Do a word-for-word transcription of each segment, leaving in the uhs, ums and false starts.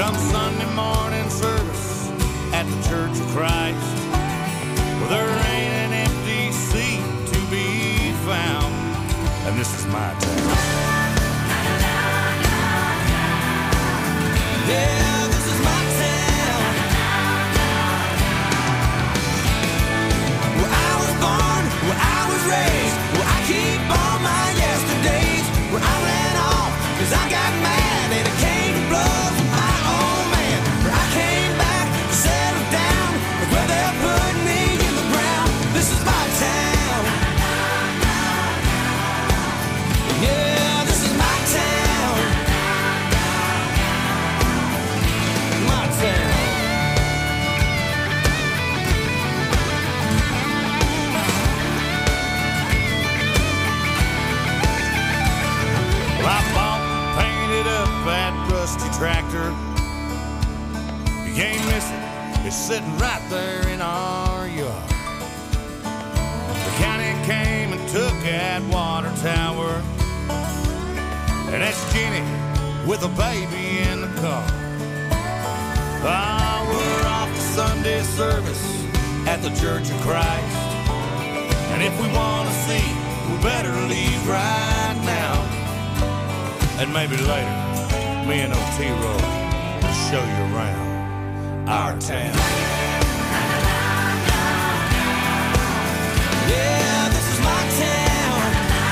Come Sunday morning service at the Church of Christ, well, there ain't an empty seat to be found, and this is my town. Yeah, this is my town. Where I was born, where I was raised, where I keep all my yesterdays, where I ran off, cause I got mad and it came to blows with my old man. Where I came back, settled down, where they're putting me in the ground. This is my town. Yeah, this is my town. My town. Well, I bought and painted up that rusty tractor. You can't miss it. It's sitting right there in our yard. The county came and took that water tower, and that's Jenny with a baby in the car. Ah, we're off to Sunday service at the Church of Christ, and if we want to see, we better leave right now. And maybe later, me and Otero will show you around our town. Yeah, this is my town.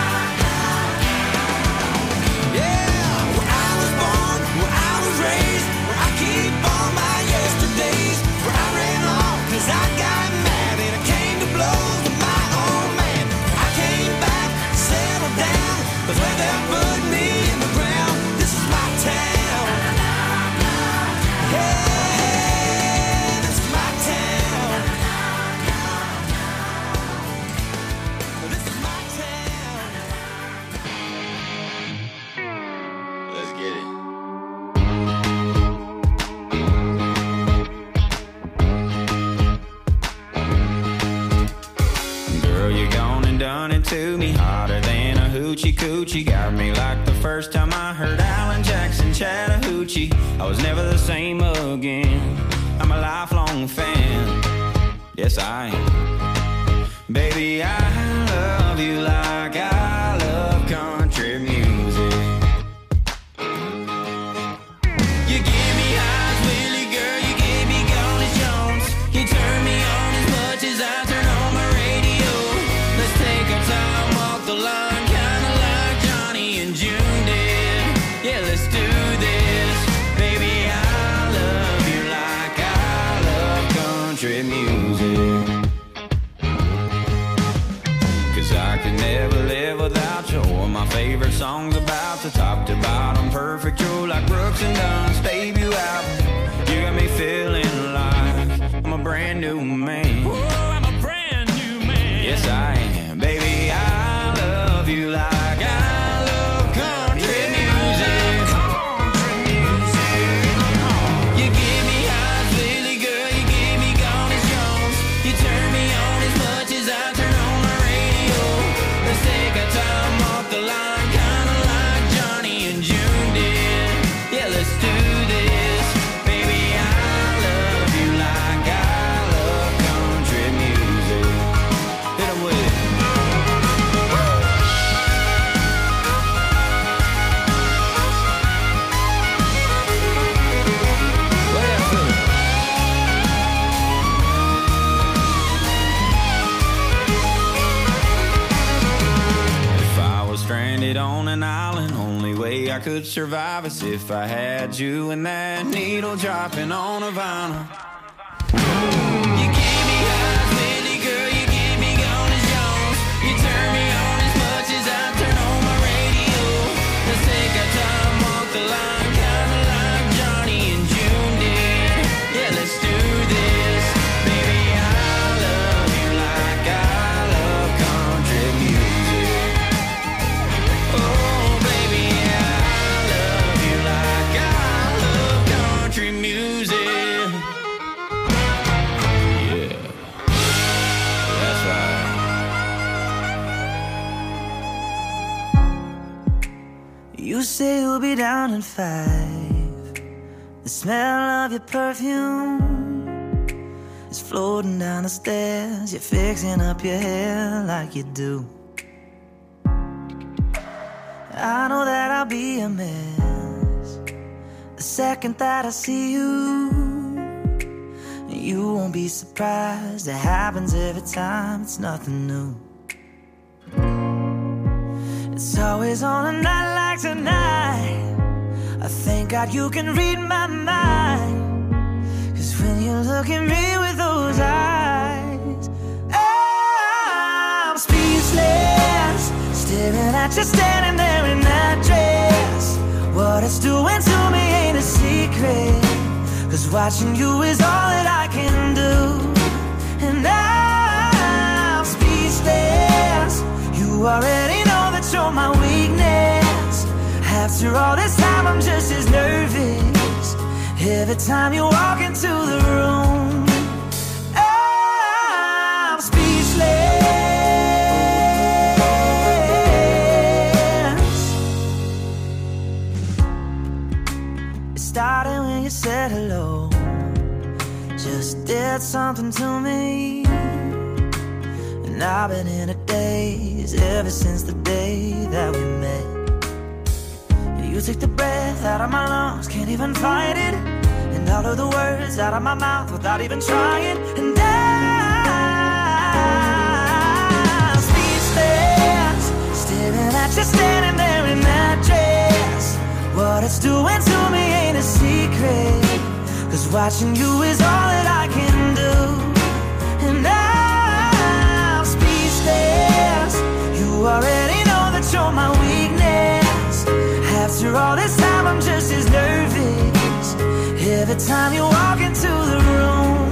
Yeah, where I was born, where I was raised, where I keep all my yesterdays, where I ran off cause I got mad and I came to blows with my old man. I came back, settled down, cause where they put me in the ground. This is my town. Yeah, this is my town. This is my town. Let's get it. Girl, you gone and done it to me, hotter than a hoochie coochie. Got me like the first time I heard Alan Jackson Chattahoochee. I was never the same again. I'm a lifelong fan. Yes, I am. Baby, I love you like I love country music. You give me highs, Willie, girl, you gave me Gone Jones. You turn me on as much as I turn on my radio. Let's take our time, walk the line, kinda like Johnny and June did. Yeah, let's do this. Baby, I love you like I love country music. Cause I could never live without you. Or my favorite songs about the top to bottom, perfect, true like Brooks and Dunn's debut album. You got me feeling like I'm a brand new man. Ooh, I'm a brand new man. Yes, I am. Baby, I love you like I love country music. Country music. You give me highs, Lily, girl, you gave me Gone as Jones. You turn me on as much as I turn on my radio. Let's take our time, walk the line, kinda like Johnny and June did. Yeah, let's do this. Baby, I love you like I love country music. Hit 'em with it. Play that for me. If I was stranded on an island, only way I could survive is if I had you and that needle dropping on a vinyl. You gave me highs, Lily, girl, you gave me Gone as Jones. You turn me on as much as I turn on my radio. Let's take our time, walk the line, kinda like Johnny and June did. Yeah, let's do this. Baby, I love you like I love country music. Oh, baby, I love you like I love country music. Yeah, that's right. You say you'll be down in five. The smell of your perfume is floating down the stairs. You're fixing up your hair like you do. I know that I'll be a mess the second that I see you. You won't be surprised, it happens every time, it's nothing new. It's always on a night like tonight. I thank God you can read my mind, 'cause when you look at me with those eyes, I'm speechless, staring at you standing there in that dress. What it's doing to me ain't a secret, 'cause watching you is all that I can do. And I'm speechless, you already know that you're my weakness. After all this time I'm just as nervous every time you walk into the room. I'm speechless. It started when you said hello, just did something to me. And I've been in a daze ever since the day that we met. You took the breath out of my lungs, can't even fight it. And all of the words out of my mouth without even trying. And I'm speechless, staring at you standing there in that dress. What it's doing to me ain't a secret, 'cause watching you is all that I can do. And I'm speechless, you already know that you're my weakness. After all this time I'm just as nervous every time you walk into the room.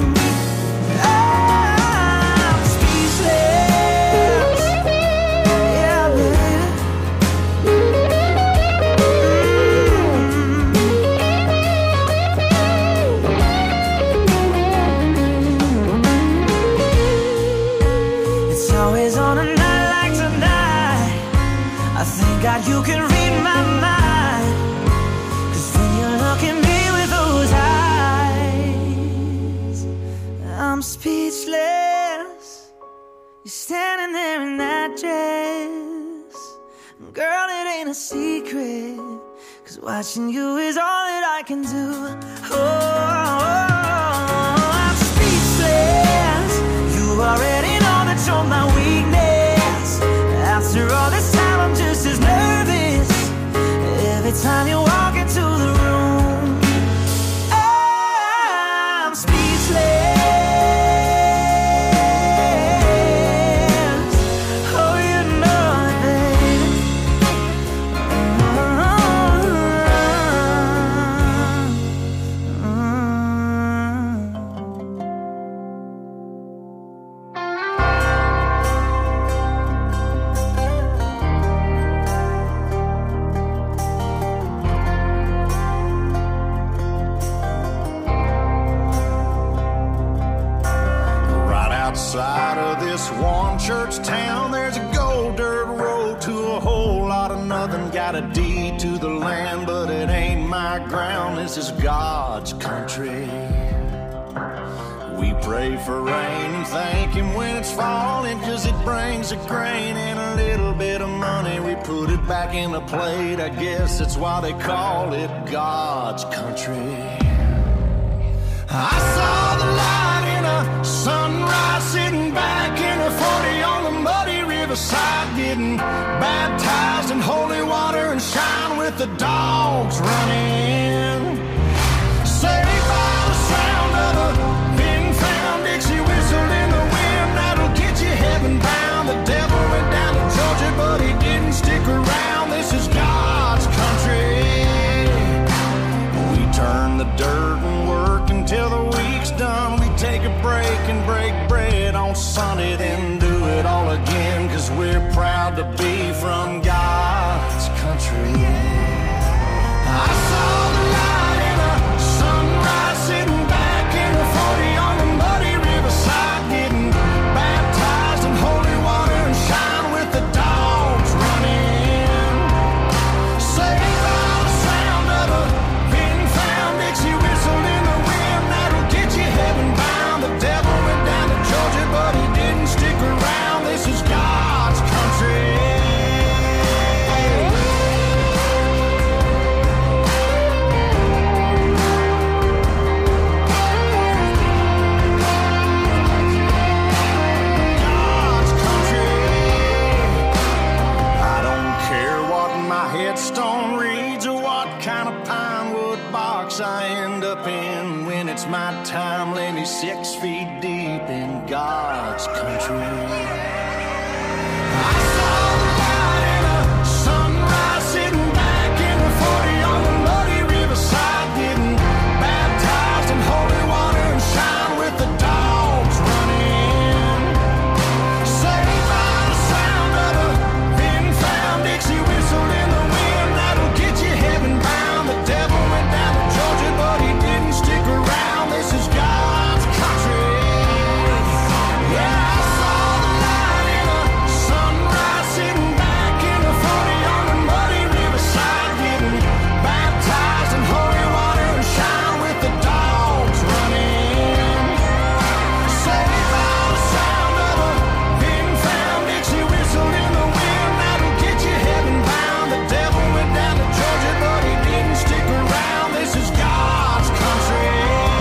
I'm speechless. Yeah, baby. Mm-hmm. It's always on a night like tonight. I thank God you can read my mind. I'm speechless, you're standing there in that dress. Girl, it ain't a secret, 'cause watching you is all that I can do. Oh, I'm speechless, you already know that you're my weakness. After all this time I'm just as nervous every time you walk into the room. I'm speechless. Outside of this one church town, there's a gold dirt road to a whole lot of nothing. Got a deed to the land, but it ain't my ground. This is God's country. We pray for rain and thank Him when it's falling, 'cause it brings a grain and a little bit of money. We put it back in the plate, I guess that's why they call it God's country. I saw the light in a sunrise, sitting back in a forty on the muddy riverside, getting baptized in holy water and shine with the dogs running. Saved by the sound of a pin-found Dixie whistle in the wind that'll get you heaven bound. The devil went down to Georgia, but he didn't stick around. This is God's country. We turn the dirt and work until the week's done. We take a break and break bread on Sunday, then do it all again, 'cause we're proud to be from God's country. I saw the light stone reeds or what kind of pine wood box I end up in when it's my time. Lay me six feet deep in God's country. I saw the light in a sunrise sitting back in the forty on the muddy riverside, getting baptized in holy water and shine with the dogs running. Saved by the sound of a thin-found Dixie whistle in the wind that'll get you heaven bound. The devil went down to Georgia, but he didn't stick around. This is God's country. Yeah, I saw the light in a sunrise sitting back in the forty on the muddy riverside, getting baptized in holy water and shine with the dogs running. Saved by the sound of a thin-found Dixie whistle in the wind that'll get you heaven bound. The devil went down to Georgia, but he didn't stick around. This is God's country.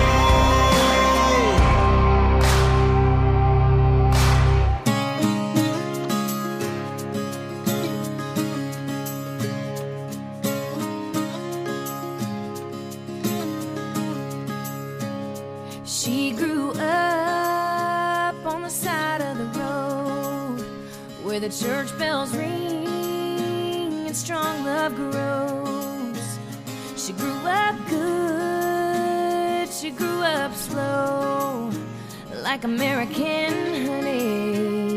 She grew up on the side of the road where the church bells ring and strong love grows. She grew up good, she grew up slow, like American honey.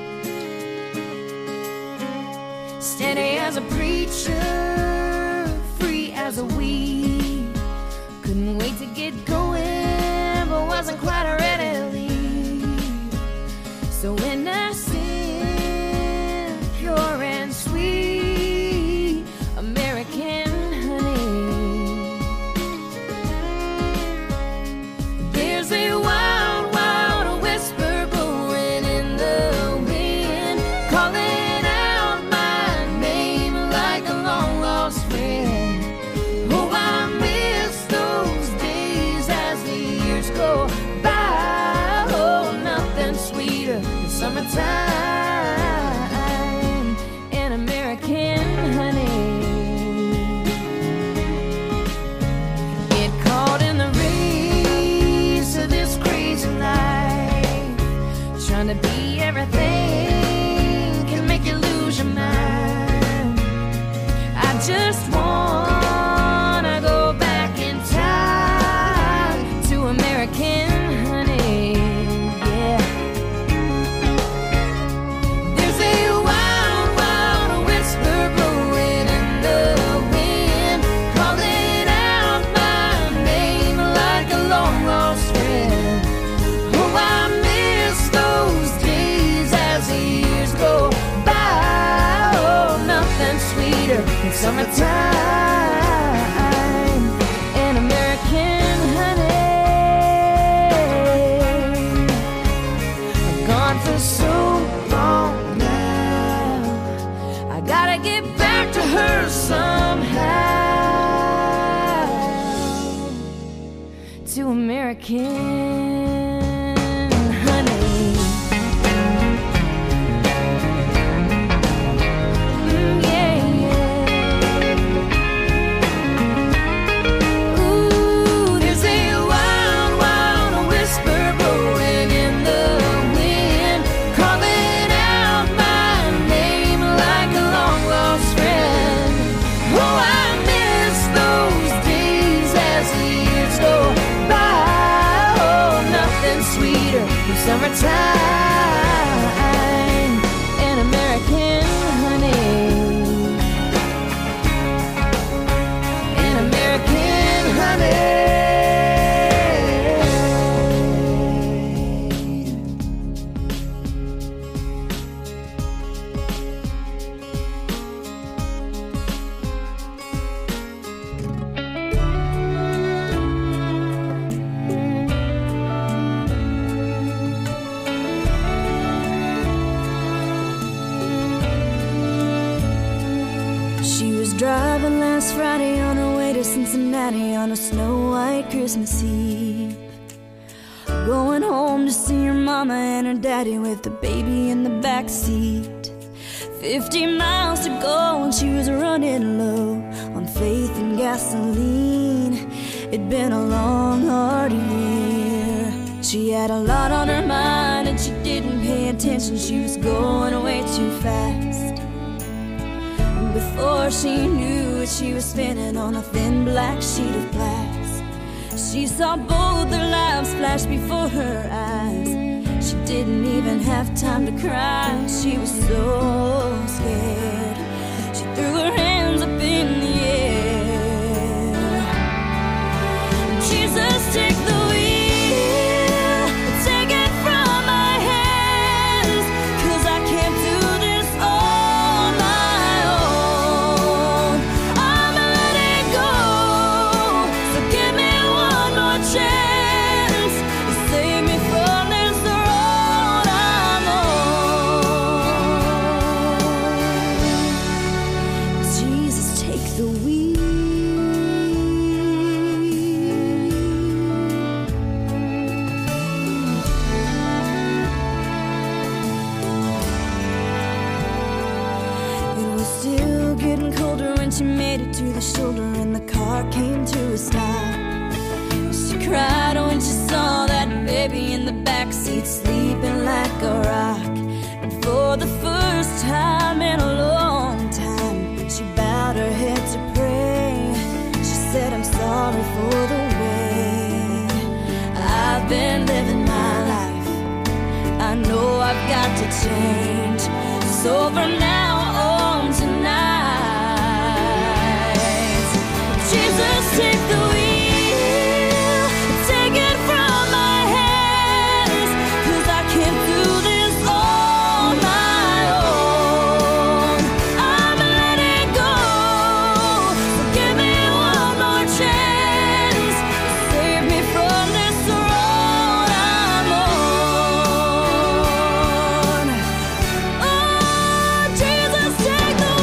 Steady as a preacher, free as a weed. Couldn't wait to get going, but wasn't quite ready to leave. So innocent, pure and sweet, American honey. There's a wild, wild whisper blowing in the wind, calling out my name like a long lost friend. Oh, I miss those days as the years go by. Oh, nothing sweeter than summertime and American honey. Get caught in the race of this crazy life, trying to be everything can make you lose your mind. I just wanna go back in time to American honey, yeah. There's a wild, wild whisper blowing in the wind, calling out my name like a long lost friend. Oh, I miss those days as the years go by. Oh, nothing sweeter than summertime and American honey. I've gone for so long now, I gotta get back to her somehow, to American honey. Mm, yeah, yeah. Ooh, there's a wild, wild whisper blowing in the wind, calling out my name like a long lost friend. Oh, I miss those days as the years go by. Oh, nothing sweeter than summertime and American honey. And American honey. She was driving last Friday on her way to Cincinnati on a snow-white Christmas Eve, going home to see her mama and her daddy with the baby in the back seat. Fifty miles to go and she was running low on faith and gasoline. It'd been a long, hard year. She had a lot on her mind and she didn't pay attention. She was going way too fast. And before she knew it, she was spinning on a thin black sheet of glass. She saw both their lives flash before her eyes. She didn't even have time to cry. She was so scared. She threw her hands up in the air. Jesus, take the wheel, take it from my hands, 'cause I can't do this on my own. I'ma let it go, so give me one more chance to save me from this road I'm on. Jesus, take the wheel. It was still getting colder when she made it to the shoulder and the car came to a stop. She cried when she saw that baby in the backseat sleeping like a rock. And for the first time in a long time, she bowed her head to pray. She said, I'm sorry for the way I've been living my life. I know I've got to change. So from now on tonight, Jesus, take the wheel, take it from my hands, 'cause I can't do this on my own. I'ma let it go, so give me one more chance, save me from this road I'm on. Oh, Jesus, take the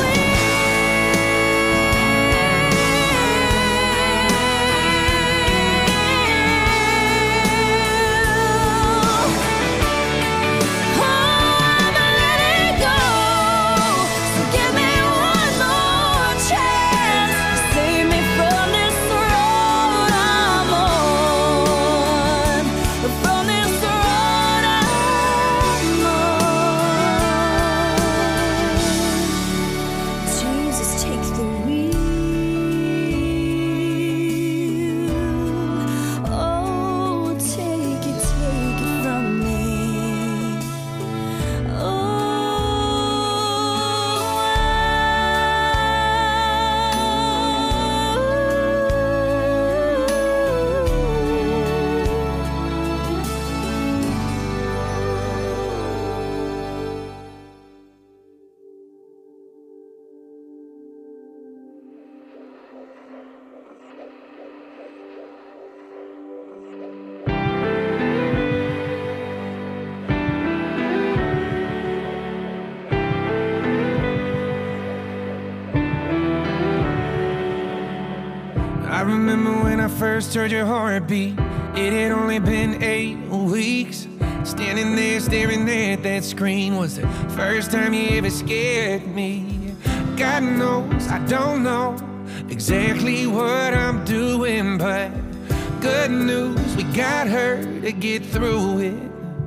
I remember when I first heard your heartbeat. It had only been eight weeks. Standing there staring at that screen was the first time you ever scared me. God knows I don't know exactly what I'm doing, but good news, we got her to get through it.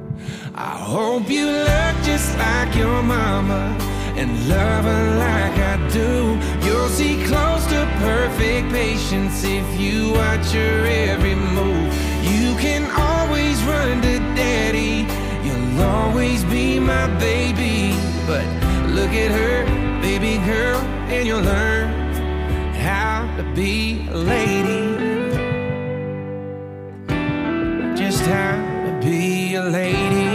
I hope you look just like your mama and love her like I do. You'll see close to perfect patience if you watch her every move. You can always run to daddy, you'll always be my baby. But look at her, baby girl, and you'll learn how to be a lady. Just how to be a lady.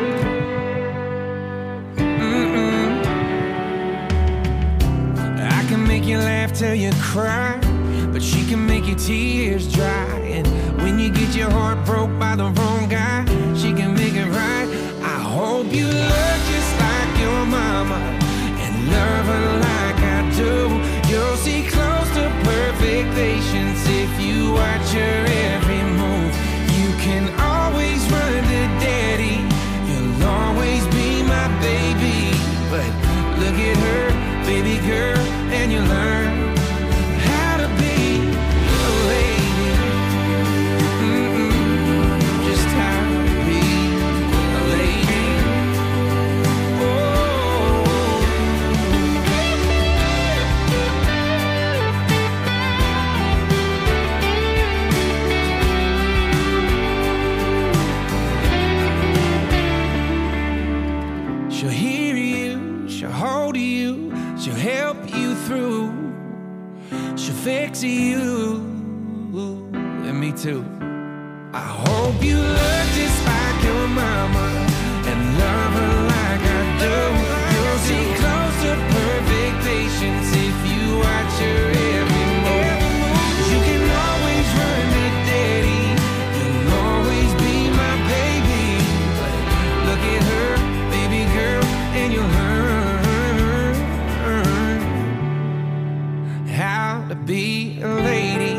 You laugh till you cry, but she can make your tears dry. And when you get your heart broke by the wrong guy, she can make it right. I hope you look just like your mama and love her like I do. You'll see close to perfect patience if you watch her every move. You can always run to daddy, you'll always be my baby. But look at fix you. And me too. I hope you look just like your mama and love her like I do. You'll see close to perfect patience if you watch her every move. You can always run to daddy, you'll always be my baby. But look at her, baby girl, and you'll learn how to be a lady.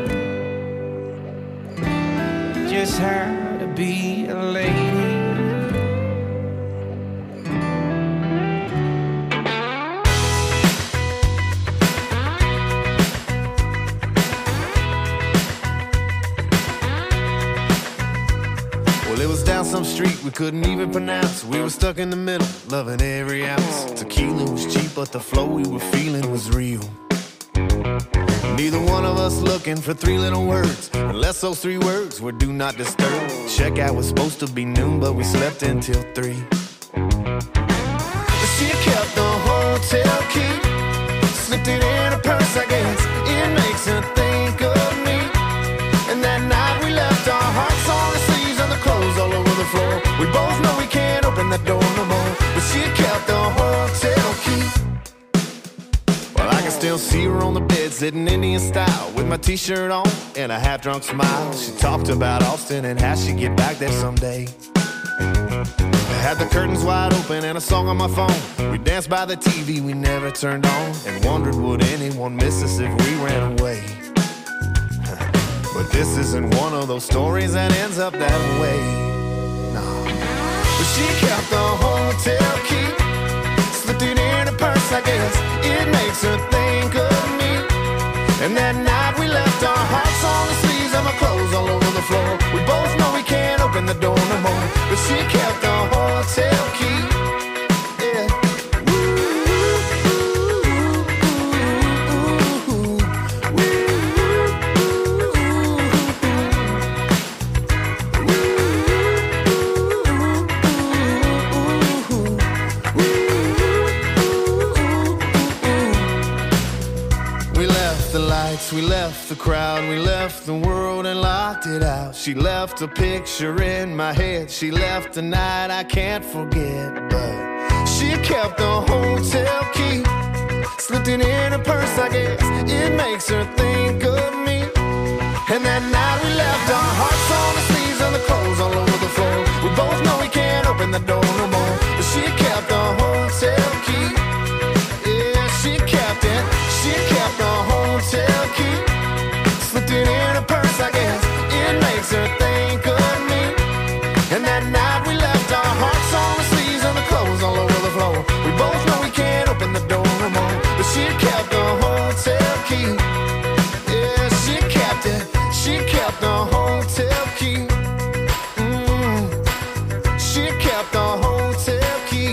Just how to be a lady. Well, it was down some street we couldn't even pronounce. We were stuck in the middle, loving every ounce. Tequila was cheap, but the flow we were feeling was real. Neither one of us looking for three little words, unless those three words were do not disturb. Checkout was supposed to be noon, but we slept until three. She kept the hotel key, slipped it in her purse, I guess. It makes her think of me. And that night we left our hearts on the sleeves and the clothes all over the floor. We both know we can't open that door no more, but she kept the hotel key. Well, I can still see her on the bed, sitting Indian style, with my t-shirt on and a half-drunk smile. She talked about Austin and how she'd get back there someday. I had the curtains wide open and a song on my phone. We danced by the T V we never turned on, and wondered would anyone miss us if we ran away. But this isn't one of those stories that ends up that way. No. But she kept the hotel key, slipped it in her purse, I guess. It makes her think of me. And that night we left our hearts on the sleeves and my clothes all over the floor. We both know we can't open the door no more, but she kept the hotel key. Yeah. We left the crowd, we left the world and locked it out. She left a picture in my head, she left a night I can't forget. But she kept the hotel key, slipped it in her purse, I guess. It makes her think of me. And that night we left our hearts on the sleeves and the clothes all over the floor. We both know we can't open the door no more, but she kept the hotel key. Yeah, she kept it, she kept the hotel key, slipped it in her purse, I guess. It makes her think of me. And that night we left our hearts on the sleeves and the clothes all over the floor. We both know we can't open the door no more, but she kept the hotel key. Yeah, she kept it, she kept the hotel key. Mm. She kept the hotel key.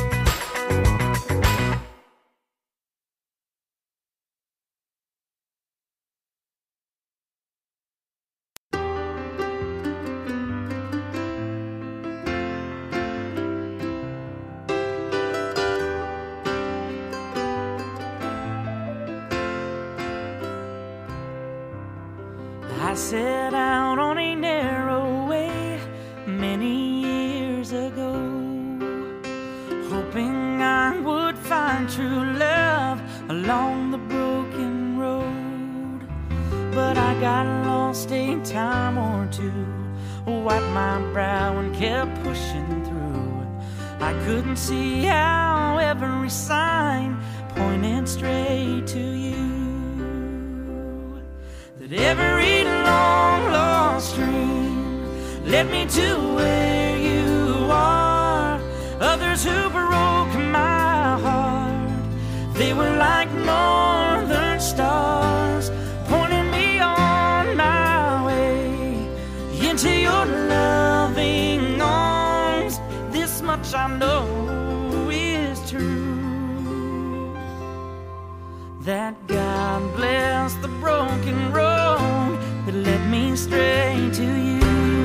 I set out on a narrow way many years ago, hoping I would find true love along the broken road. But I got lost a time or two, wiped my brow and kept pushing through. I couldn't see how every sign pointed straight to you. That every long lost dream led me to where you are. Others who broke my heart, they were like northern stars, pointing me on my way into your loving arms. This much I know is true, that God bless the broken road that led me straight to you.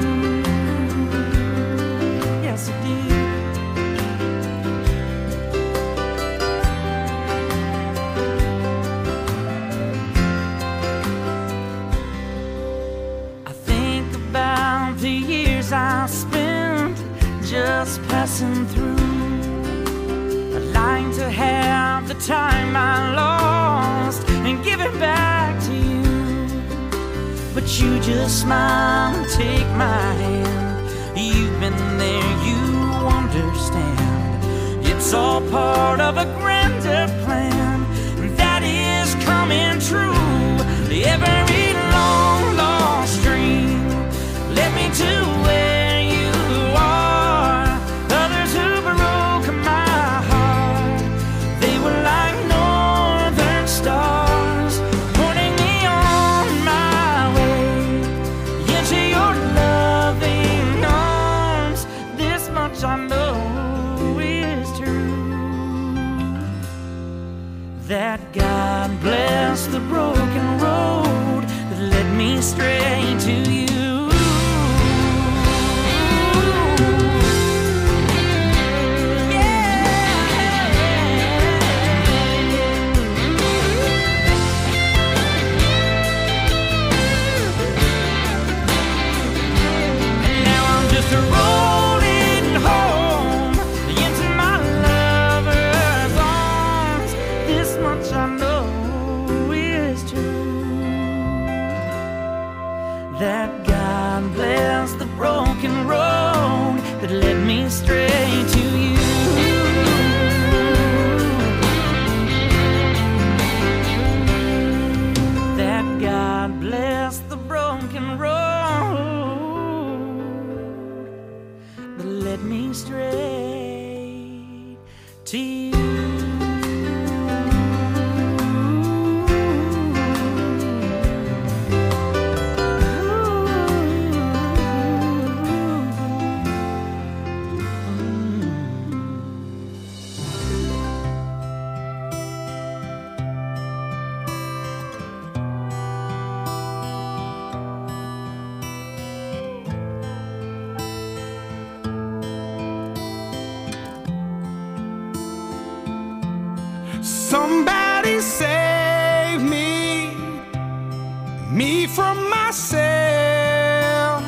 Yes, it did. just passing through. I'd like to have the time I lost and give it back to you, but you just smile and take my hand. You've been there, you understand. It's all part of a grander plan that is coming true. Every long lost dream led me to where you are. Others who broke my heart, they were like northern stars, pointing me on my way into your loving arms. This much I know is true, that God bless the broken road that led me straight to you. That God bless the broken road that led me straight to you. That God bless the broken road that led me straight to you. Somebody save me, me from myself.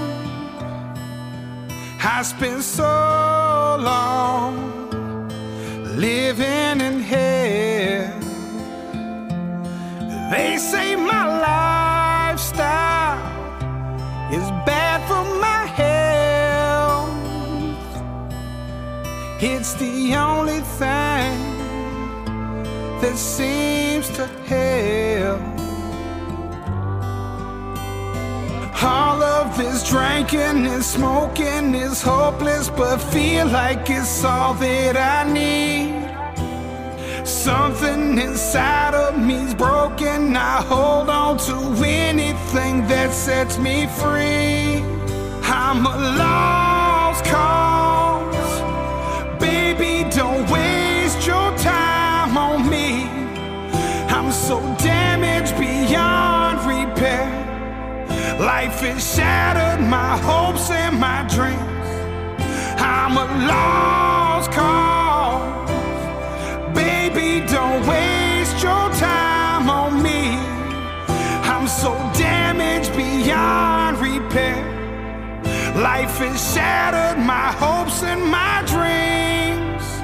I spent so long living in hell. They say my lifestyle is bad for my health. It's the only thing that seems to help. All of this drinking and smoking is hopeless, but feel like it's all that I need. Something inside of me's broken. I hold on to anything that sets me free. I'm a lost cause. Baby, don't waste your time on me. I'm so damaged beyond repair. Life has shattered my hopes and my dreams. I'm a lost cause. Baby, don't waste your time on me. I'm so damaged beyond repair. Life has shattered my hopes and my dreams.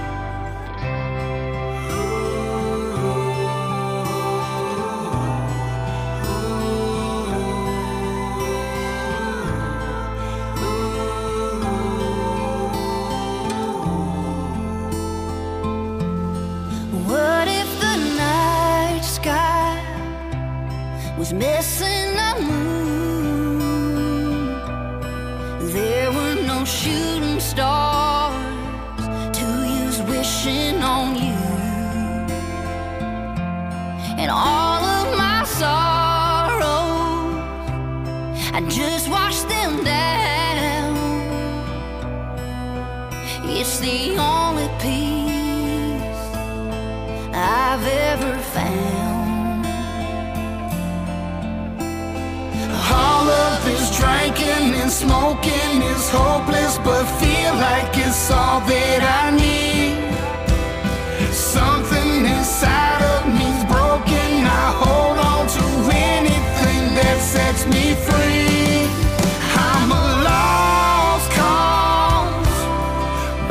Was missing a moon. There were no shooting stars to use wishing on you. And all of my sorrows, I just washed them down. It's the only peace I've ever found. All of this drinking and smoking is hopeless, but feel like it's all that I need. Something inside of me's broken. I hold on to anything that sets me free. I'm a lost cause.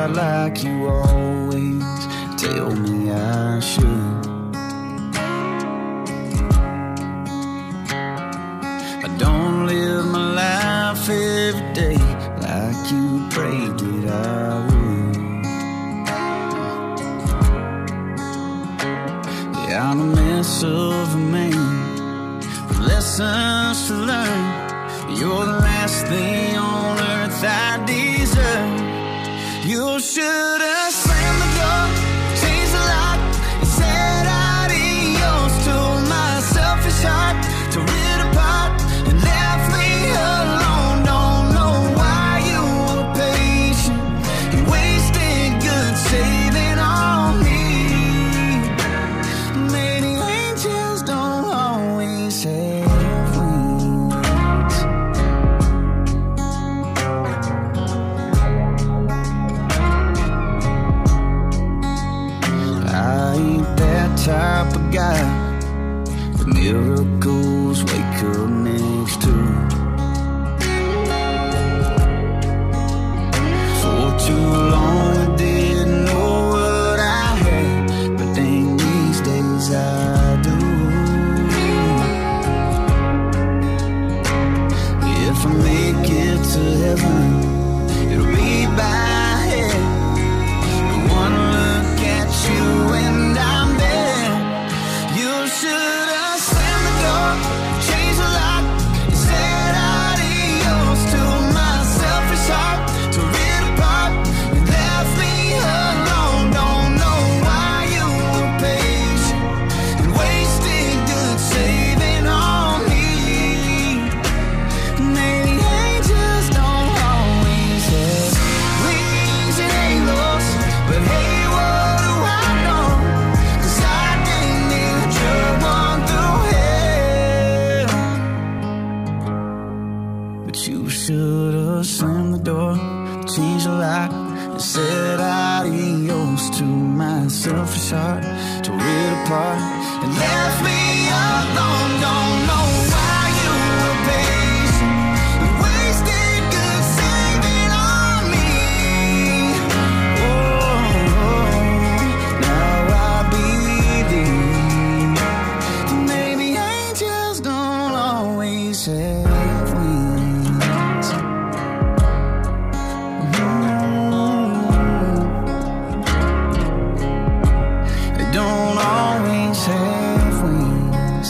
right like you always tell me I should. I don't live my life every day like you prayed that I would. Yeah, I'm a mess of a man with lessons to learn. You're the last thing on earth I deserve. You should have slammed the door, changed the lock, and said adios to my selfish heart, tore it apart and left me alone. Don't know why you were patient and wasted good saving on me. Maybe angels don't always have wings. I ain't that type of guy that miracles wake up next to. For too long I didn't know what I had, but then these days I do. If I make it to heaven, it'll be by head. One look at you and I'm there. You should have slammed the door, changed the lock, and said adios to my selfish heart, tore it apart and left me alone. Don't know why you were patient and wasted good saving on me. Maybe angels don't always have wings and halos, but hey, what do I know? 'Cause I didn't need a drug one through hell. But you should have slammed the door, changed the lock, and said adios to my selfish heart, tore it apart and left me alone. Don't know why you were patient and wasted good saving on me. Oh, now I believe maybe angels don't always have wings. Mm. They don't always have wings.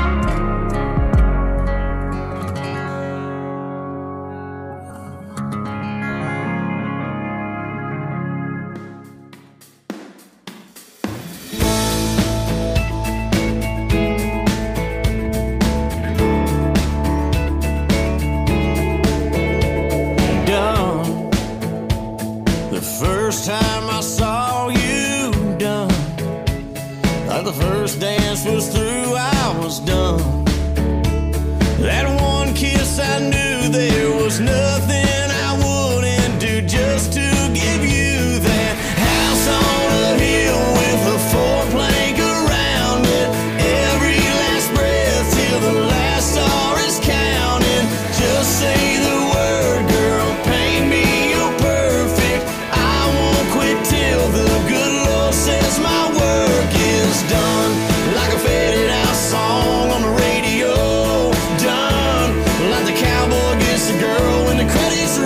Done. The first time I saw you, done. Like the first dance was through, I was done. That one kiss, I knew there was nothing I wouldn't do just to give you that house on a hill with a four plank around it. Every last breath till the last star is counted. Just say the word, girl, paint me, you're perfect. I won't quit till the good Lord says my work is done. Like a faded out song on the radio, done. Like the cowboy gets the girl when the credits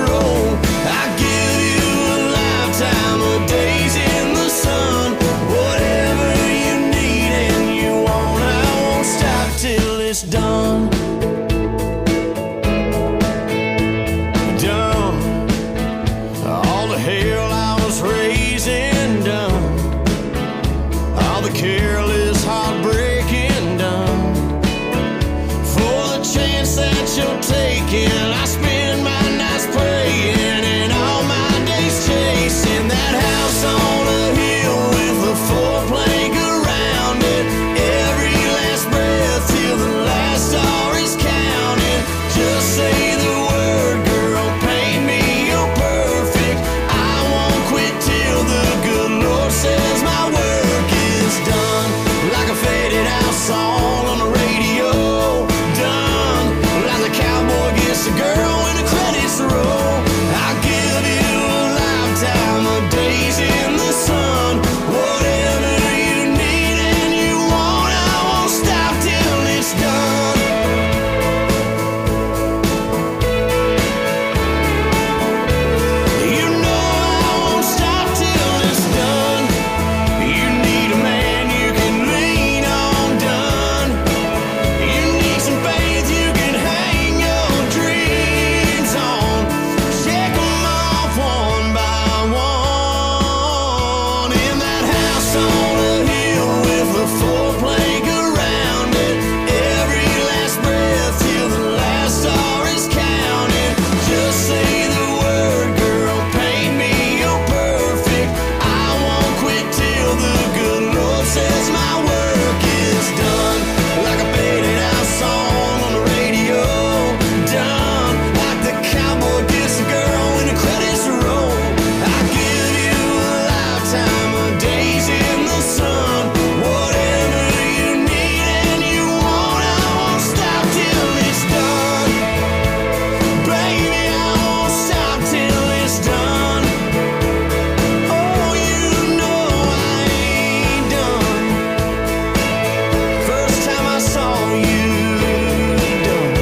house on a hill with a full plank around it. Every last breath till the last star is counted. Just say the word, girl, paint me your perfect. I won't quit till the good Lord says my work is done. Like a faded out song on the radio. Done like the cowboy gets the girl when the credits roll. I give you a lifetime of days in the sun. Whatever you need and you want, I won't stop till it's done. Baby, I won't stop till it's done. Oh, you know I ain't done. First time I saw you done.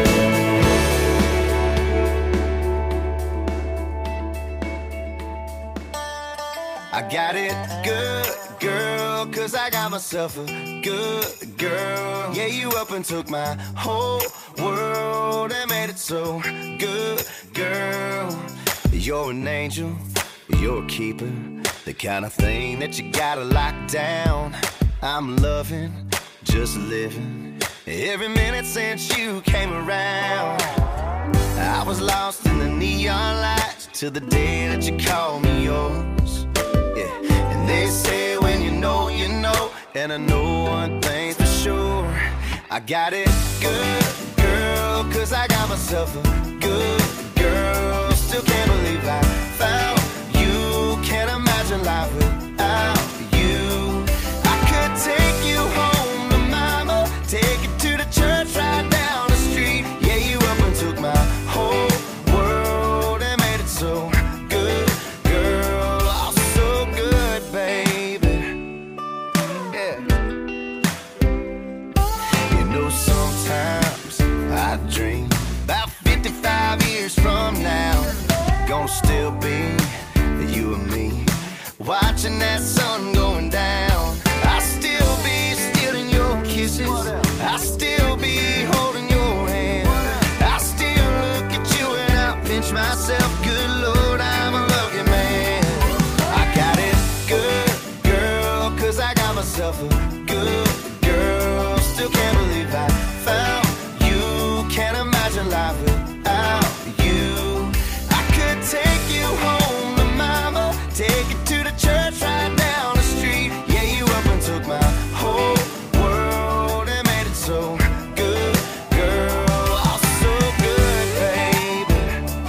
I got it good, girl, cause I got myself a good girl. Yeah, you up and took my whole world and made it so good, girl. You're an angel, you're a keeper, the kind of thing that you gotta lock down. I'm loving, just living, every minute since you came around. I was lost in the neon lights till the day that you called me yours. Yeah, and they say when you know, you know, and I know one thing's for sure. I got it good, girl, cause I got myself a good girl. Still can't believe I found you. Can't imagine life without you. I could take you home to mama, take you to the church right down the street. Yeah, you up and took my whole world and made it so good, girl. Oh, so good, baby. Yeah. You know, sometimes I dream about fifty-five years from now, gonna still be you and me, watching that sun going down. I still be stealing your kisses, I still be holding your hand. I still look at you and I pinch myself. Good Lord, I'm a lucky man. I got it good, girl, cause I got myself a good girl. Still can't believe I found you. Can't imagine life without you. I could take you home to mama, take you to the church right down the street. Yeah, you up and took my whole world and made it so good, girl. Oh, so good, baby.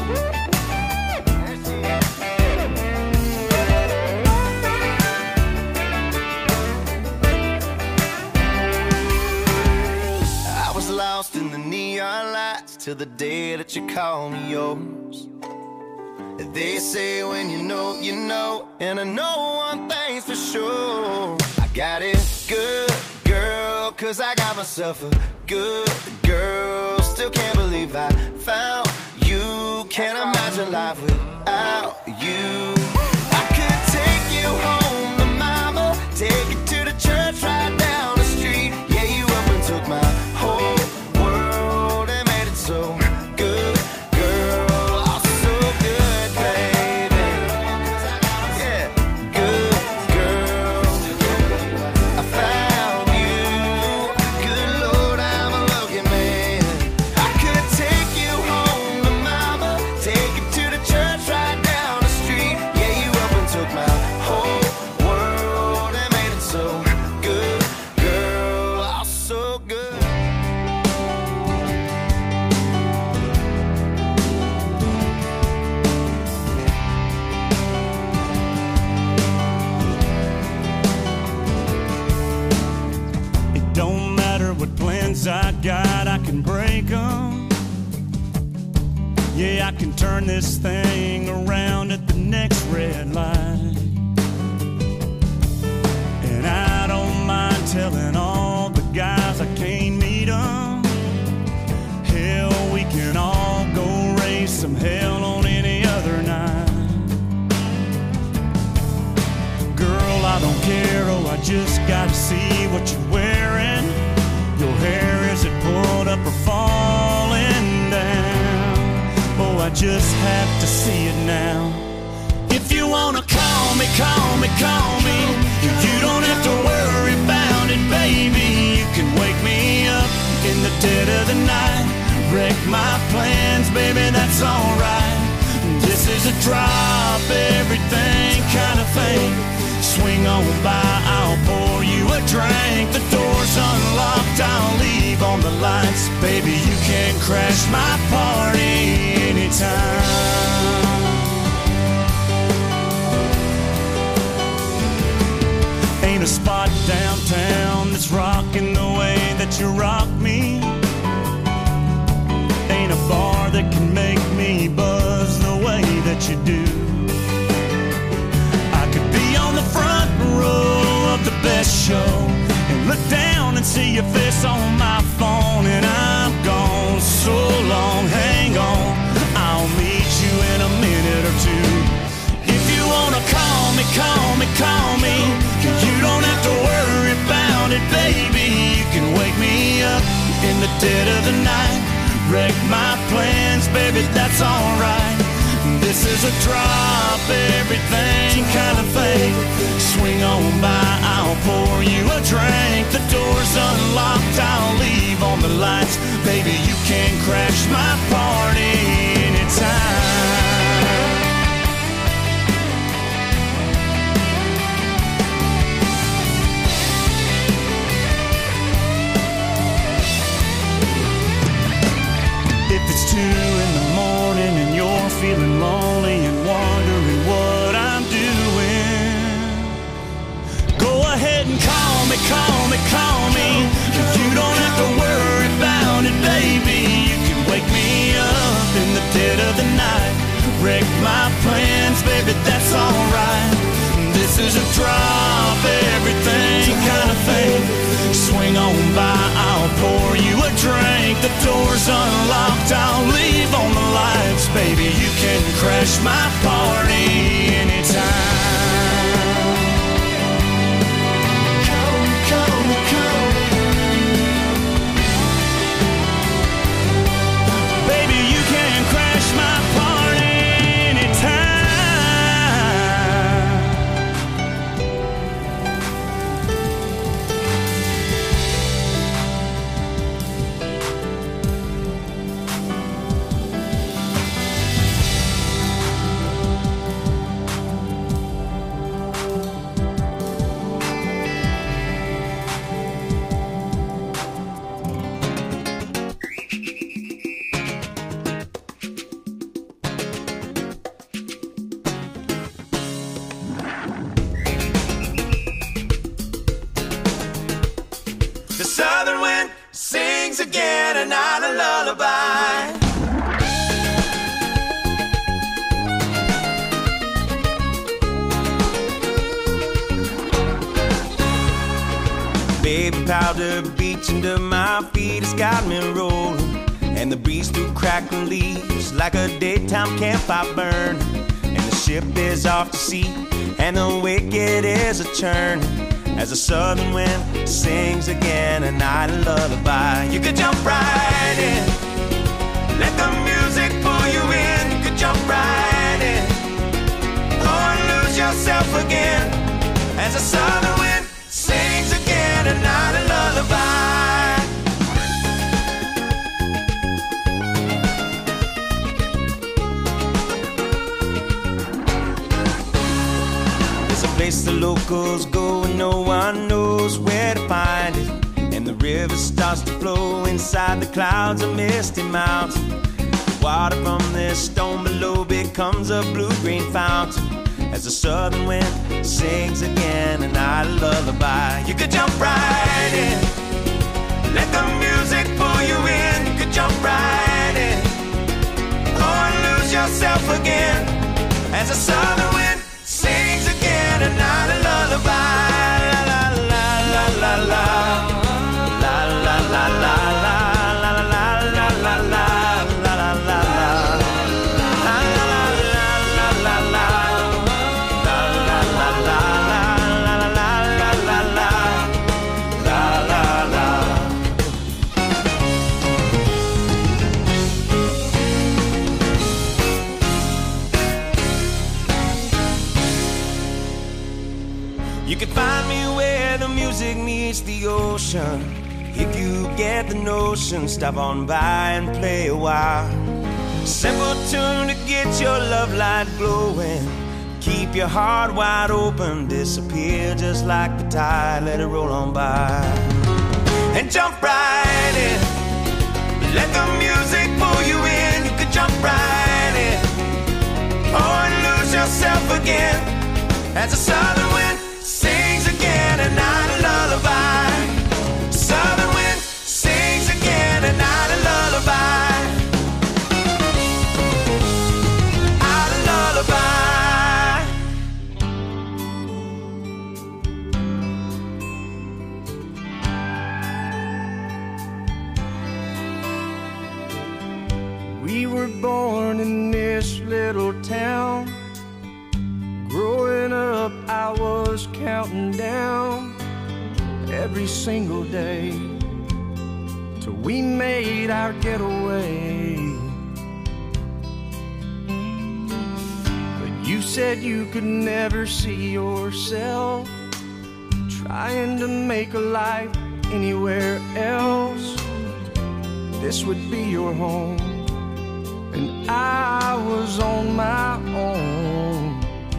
I was lost in the neon lights till the day that you called me yours. They say when you know, you know, and I know one thing's for sure. I got it good, girl, cause I got myself a good girl. Still can't believe I found you. Can't imagine life without you. I could take you home to mama, take you to the church right down the street. Yeah, you up and took my whole world and made it so good, girl. Oh, so good, baby. Yeah, good girl. I found you. Good Lord, I'm a lucky man. I could take you home to mama, take you to the church right down the street. Yeah, you up and took my whole world and made it so good, girl. Oh, so good. It don't matter what plans I got, I can break them. Yeah, I can turn this thing around at the next red light. And I don't mind telling all the guys I can't meet them. Hell, we can all go raise some hell on any other night. Girl, I don't care, oh, I just gotta see what you're wearing. Your hair, is it pulled up or falling down? Oh, I just have to see it now. If you wanna call me, call me, call me. You a drop everything kind of thing. Swing on by, I'll pour you a drink. The door's unlocked, I'll leave on the lights. Baby, you can crash my party anytime. Ain't a spot downtown that's rocking the way that you rock me. Ain't a bar that can make me buzz the way that you do. I could be on the front row of the best show and look down and see your face on my phone, and I'm gone so long, hang on, I'll meet you in a minute or two. If you wanna call me, call me, call me, you don't have to worry about it, baby. You can wake me up in the dead of the night, wreck my plans, baby, that's alright. This is a drop everything kind of thing. Swing on by, I'll pour you a drink. The door's unlocked, I'll leave on the lights. Baby, you can crash my party anytime. If it's two in the morning and you're feeling lonely and wondering what I'm doing, go ahead and call me, call me, call me. You don't have to worry about it, baby. You can wake me up in the dead of the night, wreck my plans, baby, that's alright. This is a drop everything kind of thing. Swing on by, I'll pour you a drink. The door's unlocked, I'll leave on the lights. Baby, you can crash my party anytime. Come, come, come. Baby, you can crash my party anytime. The southern wind sings again a night a lullaby. Baby powder beach under my feet has got me rolling, and the breeze through crackling leaves like a daytime campfire burn. And the ship is off to sea, and the wicked is a churn, as the southern wind sings again a night a lullaby. You could jump right in, let the music pull you in. You could jump right in, or lose yourself again, as the southern wind sings again a night a lullaby. There's a place the locals go and no one knows where to find it, and the river starts to flow inside the clouds of misty mountain. The water from this stone below becomes a blue-green fountain, as the southern wind sings again a night a lullaby. You could jump right in, let the music pull you in. You could jump right in, or lose yourself again, as the southern wind sings again a night a lullaby. La la la la la la la la la la la la la la la. You can find me where the music meets the ocean. If you get the notion, stop on by and play a while. Simple tune to get your love light glowing. Keep your heart wide open, disappear just like the tide, let it roll on by. And jump right in, let the music pull you in. You could jump right in, oh, and lose yourself again as the southern wind sings again, a night of lullaby. Southern wind sings again, a night of lullaby. Out of lullaby. We were born in this little town. Growing up, I was counting down every single day till we made our getaway. But you said you could never see yourself trying to make a life anywhere else. This would be your home, and I was on my own.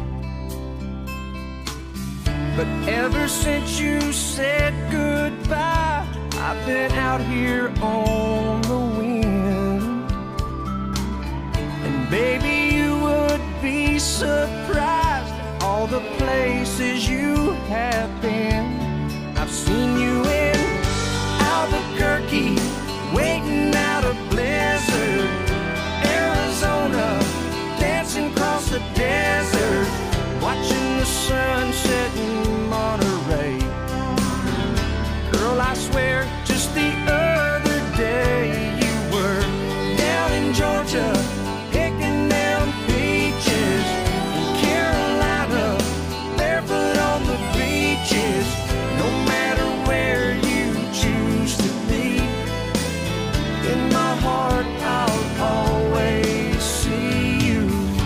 But ever since you said goodbye, I've been out here on the wind. And baby, you would be surprised at all the places you have been. I've seen you in Albuquerque, waiting out a blizzard, Arizona, dancing across the desert, watching the sun set in Monterey. Girl, I swear, just the other day you were down in Georgia, picking down peaches, in Carolina, barefoot on the beaches. No matter where you choose to be, in my heart I'll always see you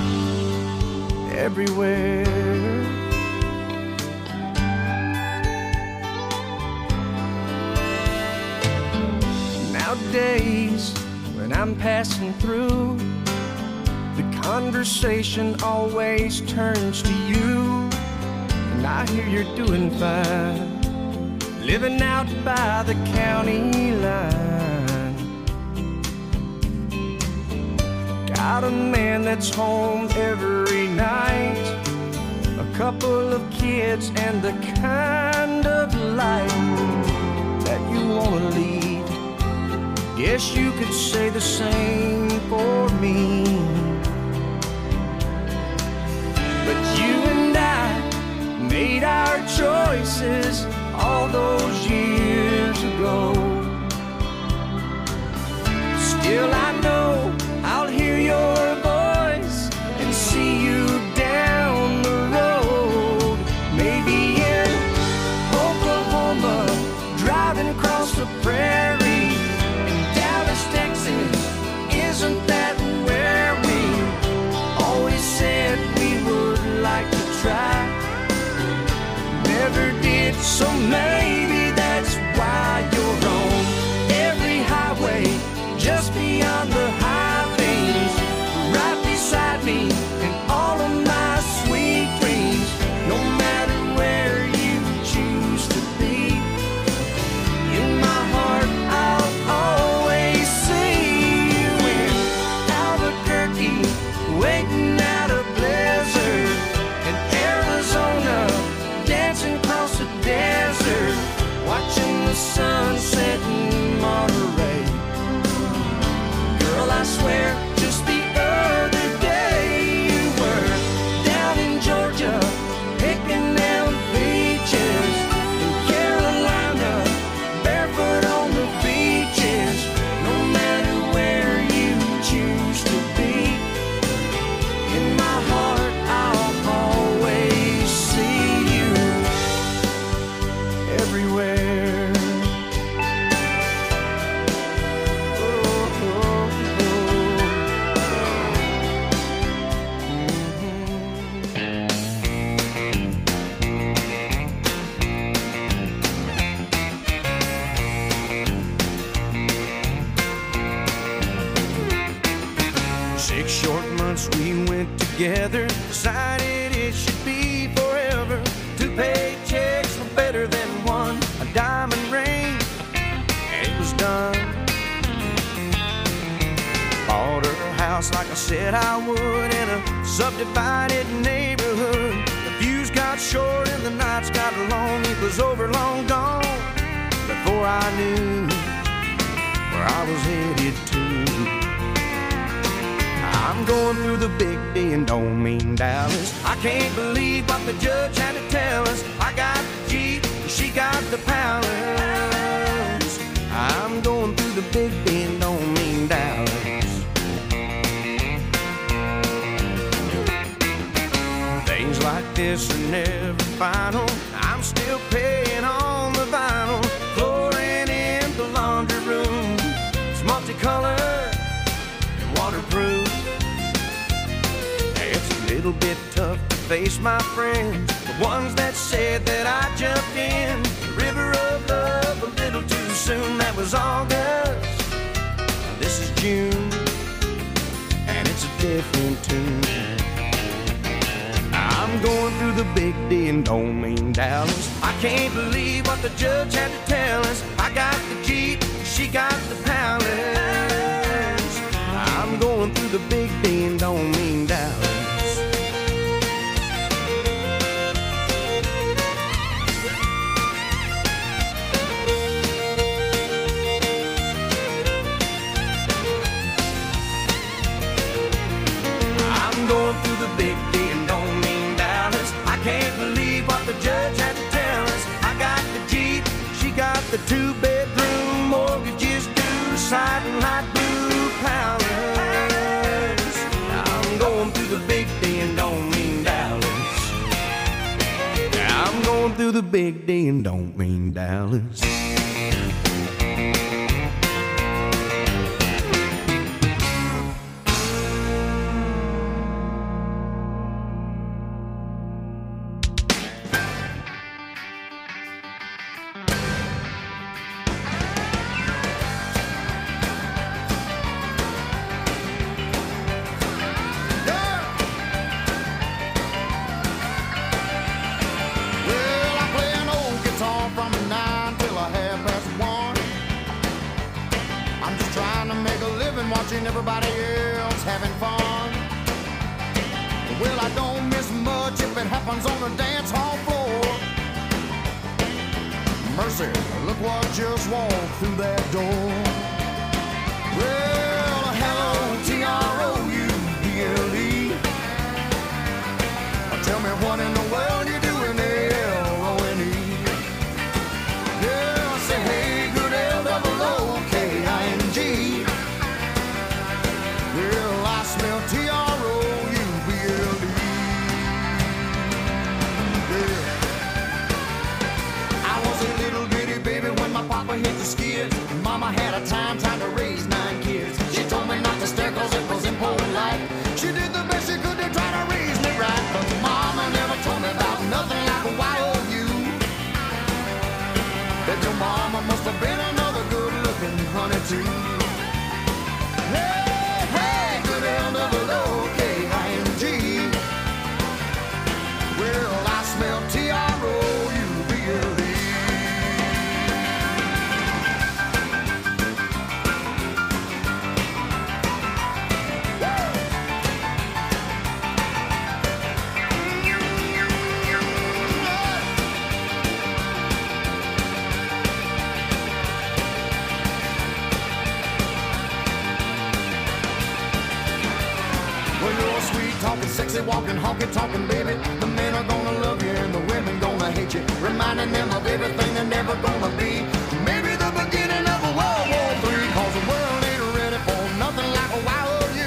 everywhere. Days when I'm passing through, the conversation always turns to you. And I hear you're doing fine, living out by the county line. Got a man that's home every night, a couple of kids, and the kind of life that you wanna lead. Guess you could say the same for me. But you and I made our choices all those years ago. Still I know I'll hear your voice and see you down the road. Maybe in Oklahoma, driving across the prairie. Texas, isn't that where we always said we would like to try? Never did, so maybe that's why you're on every highway, just beyond the high things, right beside me in all of my sweet dreams. No matter where you choose to be, in my heart I'll always waiting out a blizzard, in Arizona, dancing across the desert, decided it should be forever. Two paychecks were better than one. A diamond ring, and it was done. Bought her a house like I said I would in a subdivided neighborhood. The views got short and the nights got long. It was over, long gone, before I knew where I was headed to. I'm going through the big D and don't mean Dallas. I can't believe what the judge had to tell us. I got the Jeep, she got the Palace. I'm going through the big D and don't mean Dallas. Things like this are never final. I'm still paying on the vinyl. Flooring in the laundry room, it's multicolored and waterproof. It's a little bit tough to face my friends, the ones that said that I jumped in the river of love a little too soon. That was August, this is June, and it's a different tune. I'm going through the big D and don't mean Dallas. I can't believe what the judge had to tell us. I got the Jeep, she got the Palace. I'm going through the big D and don't mean Dallas. I'm going through the big D and don't mean Dallas. I can't believe what the judge had to tell us. I got the Jeep, she got the two-bedroom, mortgages due, siding light blue Palace. I'm going through the big D and don't mean Dallas. I'm going through the big D and don't mean Dallas. Watching everybody else having fun. Well, I don't miss much if it happens on the dance hall floor. Mercy, look what just walked through that door. Well, hello, T R O U B L E. Tell me what in the world you doing there, L O N E. Yeah, say hey, good L O O K I N G. Well, I smell T R O U B L E. Yeah. I was a little bitty baby when my papa hit the skids. Mama had a time trying to raise nine kids. She told me not to stare cause it was impolite. She did the best she could to try to raise me right. But Mama never told me about nothing like a Y O U. Bet your mama must have been another good looking honey too. Hey, hey, good L O K I N G. Well, I smell T R O U B L E. Talking sexy, walking, honky, talking, baby. The men are gonna love you and the women gonna hate you, reminding them of everything they're never gonna be. Maybe the beginning of a World War Three, cause the world ain't ready for nothing like a Y O U.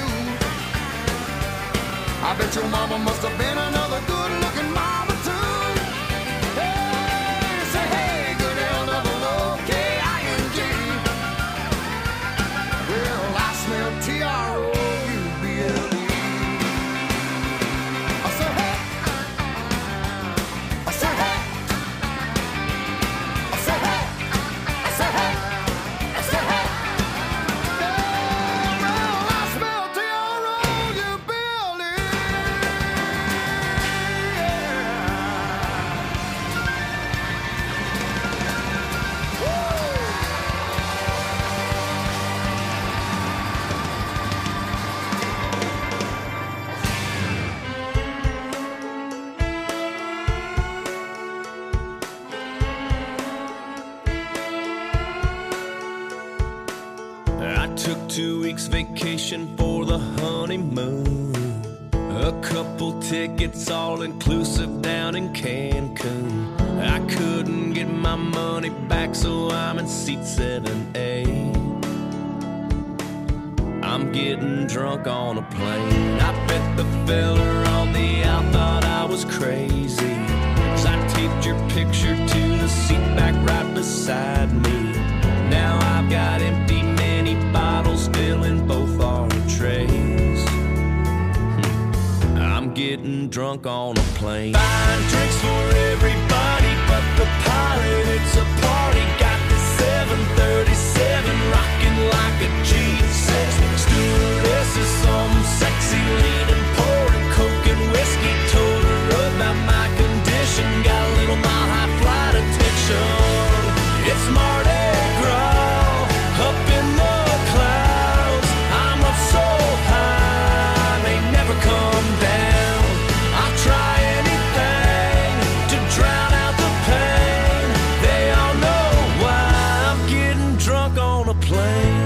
I bet your mama must have been another good-looking mama too. Hey, say hey, good L O K I N G. Well, I smell T R O U B L E. took two weeks vacation for the honeymoon. A couple tickets all inclusive down in Cancun. I couldn't get my money back, so I'm in seat seven A. I'm getting drunk on a plane. I bet the fella on the out thought I was crazy, 'cause I taped your picture to the seat back right beside me. Now I've got empty mini bottles filling both our trays. I'm getting drunk on a plane. Buying drinks for everybody but the pilot. It's a party. Got the seven thirty-seven rocking like a G six. Stewardess is some sexy leaning, pouring coke and whiskey. Told her about my condition. Got a little mile high flight attention. It's Mardi Gras up in the clouds. I'm up so high, they never come down. I'll try anything to drown out the pain. They all know why I'm getting drunk on a plane.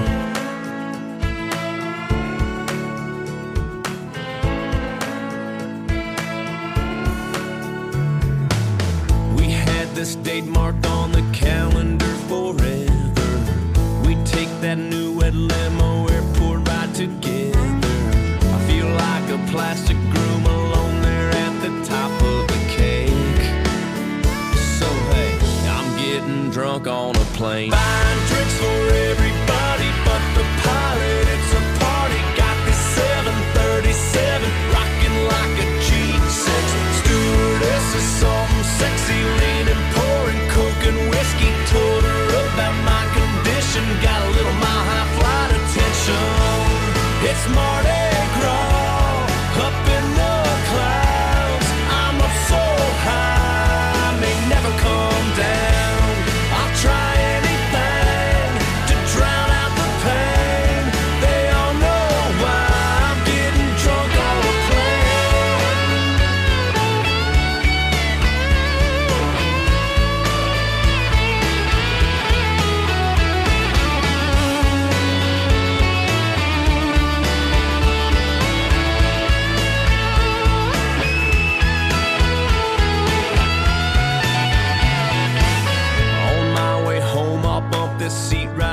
We had this date marked on the calendar forever. We take that new wet limo, airport ride together. I feel like a plastic groom alone there at the top of the cake. So hey, I'm getting drunk on a plane. Buying drinks for everybody but the pilot. It's a party. Got this seven thirty-seven rocking like a G six. Stewardess is some sexy leaning, pouring coke and whiskey. Told her about my condition. Got a little mile high flight attention. It's Mardi Gras up in the clouds. I'm up so high, may never come down. I'll try anything to drown out the pain. They all know why I'm getting drunk on a plane. On my way home, I'll bump this seat right